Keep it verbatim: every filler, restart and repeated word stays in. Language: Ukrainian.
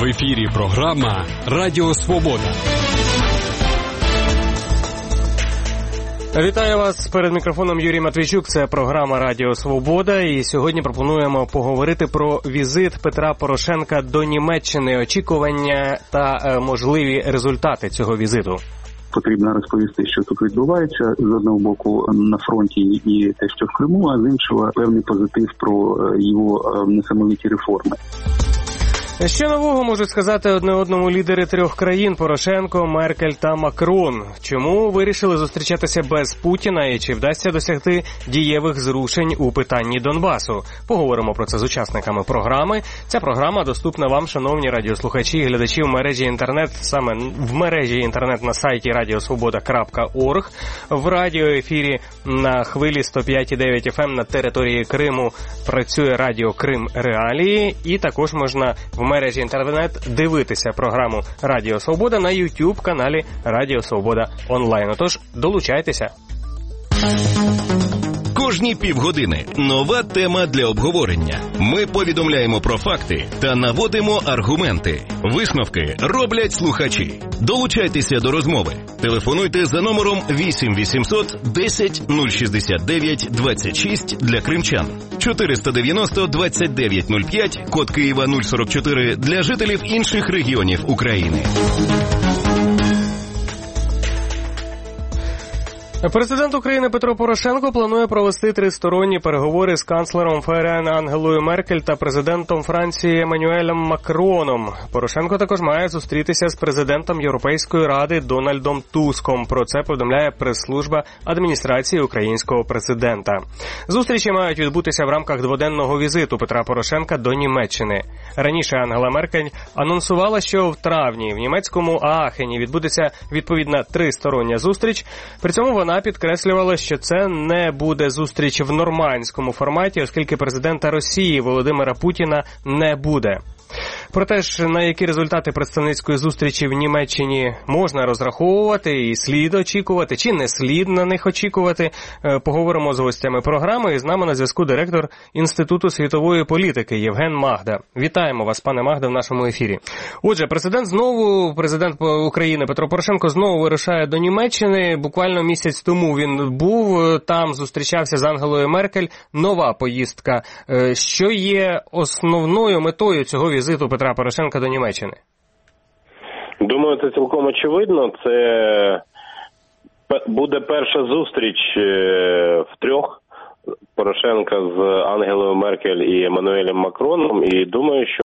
В ефірі програма «Радіо Свобода». Вітаю вас, перед мікрофоном Юрій Матвійчук, це програма «Радіо Свобода», і сьогодні пропонуємо поговорити про візит Петра Порошенка до Німеччини, очікування та можливі результати цього візиту. Потрібно розповісти, що тут відбувається, з одного боку на фронті і те, що в Криму, а з іншого певний позитив про його несамовиті реформи. Що нового можуть сказати одне одному лідери трьох країн – Порошенко, Меркель та Макрон? Чому вирішили зустрічатися без Путіна і чи вдасться досягти дієвих зрушень у питанні Донбасу? Поговоримо про це з учасниками програми. Ця програма доступна вам, шановні радіослухачі і глядачі, в мережі інтернет, саме в мережі інтернет на сайті радіосвобода крапка орг, в радіоефірі на хвилі сто п'ять і дев'ять еф ем на території Криму працює радіо Крим Реалії, і також можна в мережі інтернет дивитися програму «Радіо Свобода» на YouTube-каналі «Радіо Свобода онлайн». Отож, долучайтеся. Кожні півгодини нова тема для обговорення. Ми повідомляємо про факти та наводимо аргументи. Висновки роблять слухачі. Долучайтеся до розмови. Телефонуйте за номером вісім вісімсот десять нуль шістдесят дев'ять двадцять шість для кримчан, чотириста дев'яносто двадцять дев'ять нуль п'ять, код Києва нуль сорок чотири для жителів інших регіонів України. Президент України Петро Порошенко планує провести тристоронні переговори з канцлером ФРН Ангелою Меркель та президентом Франції Еммануелем Макроном. Порошенко також має зустрітися з президентом Європейської ради Дональдом Туском. Про це повідомляє прес-служба адміністрації українського президента. Зустрічі мають відбутися в рамках дводенного візиту Петра Порошенка до Німеччини. Раніше Ангела Меркель анонсувала, що в травні в німецькому Аахені відбудеться відповідна тристороння зустріч. При цьому вона Вона підкреслювала, що це не буде зустріч в нормандському форматі, оскільки президента Росії Володимира Путіна не буде. Про те ж, на які результати представницької зустрічі в Німеччині можна розраховувати і слід очікувати, чи не слід на них очікувати, поговоримо з гостями програми. І з нами на зв'язку директор Інституту світової політики Євген Магда. Вітаємо вас, пане Магда, в нашому ефірі. Отже, президент знову, президент України Петро Порошенко знову вирушає до Німеччини. Буквально місяць тому він був там, зустрічався з Ангелою Меркель. Нова поїздка. Що є основною метою цього візиту Петра Порошенка до Німеччини? Думаю, це цілком очевидно. Це буде перша зустріч втрьох Порошенка з Ангелою Меркель і Еммануелем Макроном. І думаю, що